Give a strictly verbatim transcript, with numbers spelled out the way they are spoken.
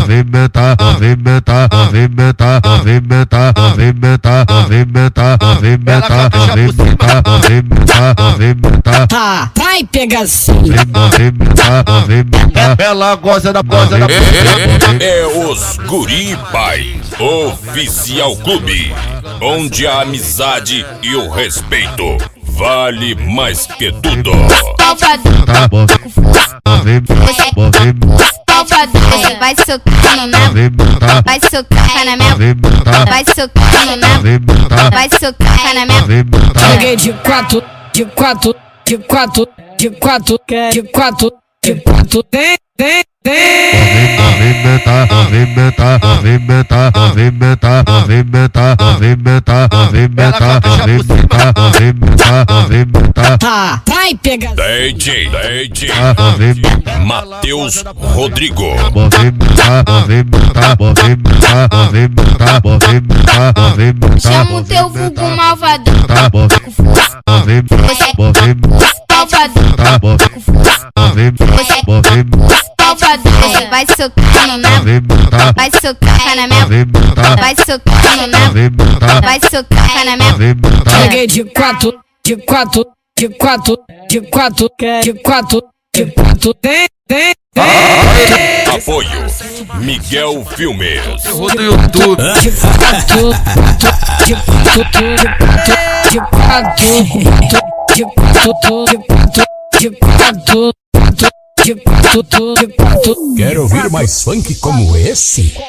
movimenta, movimenta, movimenta, movimenta, movimenta, movimenta, movimenta, movimenta, movimenta, movimenta. Tá, vai pegação. Movimenta, movimenta. Ela gosta da gosta da É os Guri Pai Oficial Clube, onde a amizade e o respeito vale mais que tudo. Tá bom, movimenta, movimenta. Você vai socar na minha, vai socar na minha, vai socar na minha, vai socar na minha. Cheguei de quatro, de quatro, de quatro, de quatro, de quatro, de quatro, tem, tem, tem. Movimenta, movimenta, movimenta, movimenta, movimenta, movimenta, movimenta, movimenta, movimenta, movimenta. Tá, vai pegação. D J, D J Movimenta, Matheus Rodrigo. movimenta, movimenta, movimenta, movimenta, movimenta, movimenta. Chama o teu vulgo malvadão, Tá bom, movimenta, movimenta. malvadão, Tá bom, movimenta, movimenta. Você vai socar na minha, Movimenta, vai socar na minha, movimenta, vai socar na minha, movimenta, vai socar na minha. movimenta. Cheguei de quatro, de quatro, de quatro, de quatro, de quatro, de quatro, tem, tem, tem. Apoio Miguel Filmes. do YouTube. De quatro, de quatro, de quatro, de quatro, de quatro, de quatro, de quatro, de quatro, de quatro. Quer ouvir mais funk como esse?